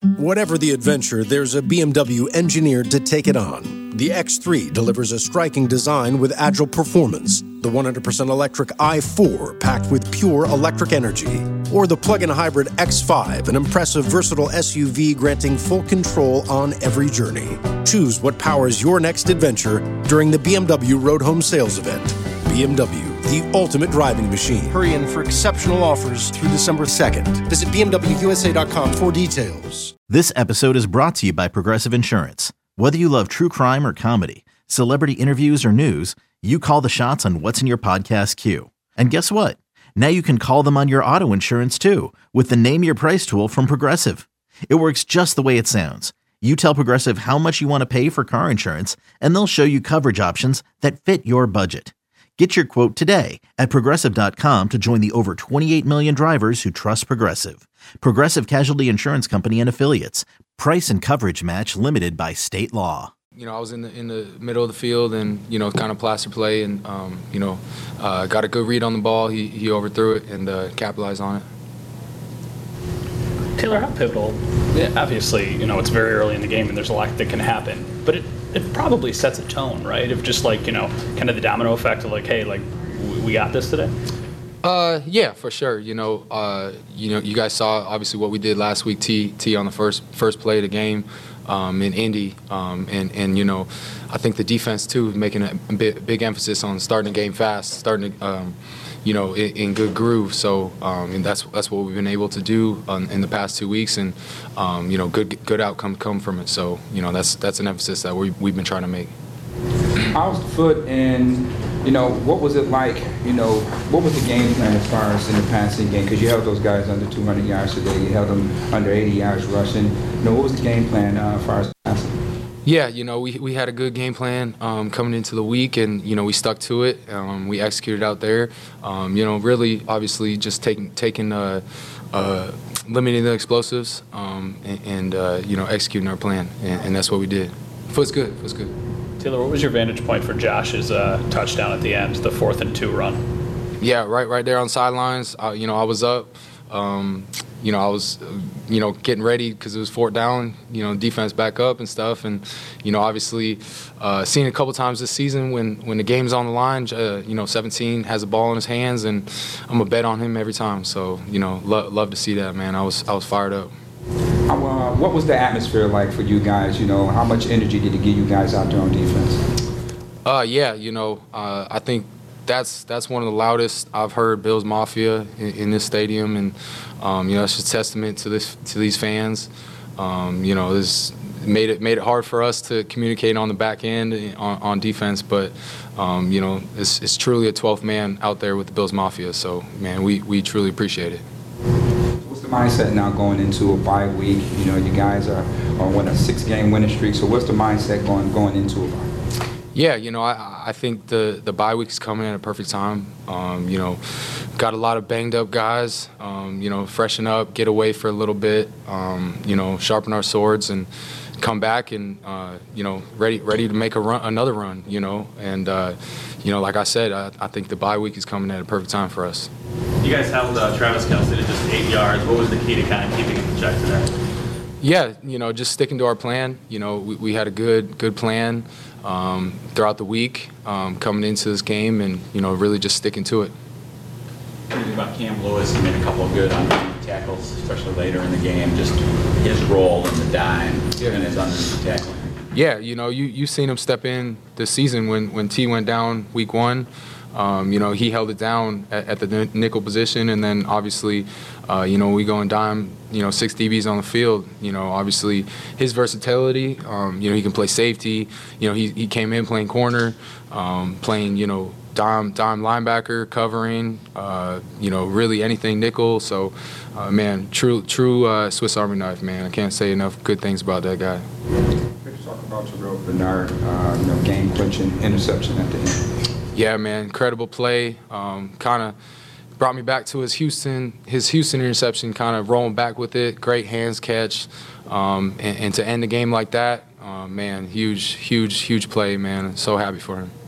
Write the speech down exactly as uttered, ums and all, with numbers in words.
Whatever the adventure, there's a B M W engineered to take it on. The X three delivers a striking design with agile performance. The one hundred percent electric i four packed with pure electric energy. Or the plug-in hybrid X five, an impressive versatile S U V granting full control on every journey. Choose what powers your next adventure during the B M W Road Home Sales Event. B M W, the ultimate driving machine. Hurry in for exceptional offers through December second. Visit B M W U S A dot com for details. This episode is brought to you by Progressive Insurance. Whether you love true crime or comedy, celebrity interviews or news, you call the shots on what's in your podcast queue. And guess what? Now you can call them on your auto insurance too with the Name Your Price tool from Progressive. It works just the way it sounds. You tell Progressive how much you want to pay for car insurance, and they'll show you coverage options that fit your budget. Get your quote today at Progressive dot com to join the over twenty-eight million drivers who trust Progressive. Progressive Casualty Insurance Company and Affiliates. Price and coverage match limited by state law. You know, I was in the in the middle of the field and, you know, kind of plaster play and, um, you know, uh, got a good read on the ball. He, he overthrew it and uh, capitalized on it. Taylor, how pivotal? Yeah, obviously, you know, it's very early in the game and there's a lot that can happen. But it, it probably sets a tone, right? Of just like, you know, kind of the domino effect of like, hey, like, we got this today? Uh, yeah, for sure. You know, uh, you know, you guys saw obviously what we did last week. T T on the first first play of the game um, in Indy, um, and and you know, I think the defense too making a big, big emphasis on starting the game fast, starting to, um, you know, in, in good groove. So um, and that's that's what we've been able to do um, in the past two weeks, and um, you know, good good outcome come from it. So you know, that's that's an emphasis that we we've been trying to make. How's the foot, and you know, what was it like? You know, what was the game plan as far as in the passing game? Because you held those guys under two hundred yards today. You held them under eighty yards rushing. You know, what was the game plan uh, as far as passing? Yeah, you know, we we had a good game plan um, coming into the week, and you know, we stuck to it. Um, we executed out there. Um, you know, really, obviously, just taking taking uh, uh, limiting the explosives um, and, and uh, you know, executing our plan, and, and that's what we did. Foot's good. Foot's good. Taylor, what was your vantage point for Josh's uh, touchdown at the end, the fourth and two run? Yeah, right, right there on the sidelines. Uh, you know, I was up. Um, you know, I was, uh, you know, getting ready because it was fourth down. You know, defense back up and stuff, and you know, obviously, uh, seen it a couple times this season when when the game's on the line. Uh, you know, seventeen has the ball in his hands, and I'm a bet on him every time. So you know, lo- love to see that, man. I was I was fired up. How, uh, what was the atmosphere like for you guys? You know, how much energy did it give you guys out there on defense? Uh, yeah, you know, uh, I think that's that's one of the loudest I've heard Bills Mafia in, in this stadium, and um, you know, it's just a testament to this to these fans. Um, you know, this made it made it hard for us to communicate on the back end on, on defense, but um, you know, it's it's truly a twelfth man out there with the Bills Mafia. So, man, we we truly appreciate it. Mindset now going into a bye week. You know, you guys are on a six-game winning streak. So what's the mindset going going into a bye? Yeah, you know, I I think the the bye week is coming at a perfect time. Um, you know, got a lot of banged up guys. Um, you know, freshen up, get away for a little bit. Um, you know, sharpen our swords and come back and uh, you know, ready ready to make a run, another run. You know, and uh, you know, like I said, I, I think the bye week is coming at a perfect time for us. You guys held uh, Travis Kelce to just eight yards. What was the key to kind of keeping it in check today? Yeah, you know, just sticking to our plan. You know, we, we had a good good plan um, throughout the week um, coming into this game, and you know, really just sticking to it. What do you think about Cam Lewis? He made a couple of good underneath tackles, especially later in the game. Just his role in the dime yeah. and his underneath tackling. Yeah, you know, you you seen him step in this season when when T went down week one. Um, you know, he held it down at, at the nickel position, and then obviously, uh, you know, we go and dime, you know, six D Bs on the field. You know, obviously his versatility. Um, you know, he can play safety. You know, he he came in playing corner, um, playing you know dime dime linebacker, covering. Uh, you know, really anything nickel. So, uh, man, true true uh, Swiss Army knife, man. I can't say enough good things about that guy. Let's talk about Terrell Bernard. Uh, you know, game clinching interception at the end. Yeah, man, incredible play. Um, kind of brought me back to his Houston, his Houston interception. Kind of rolling back with it. Great hands catch, um, and, and to end the game like that, uh, man, huge, huge, huge play, man. So happy for him.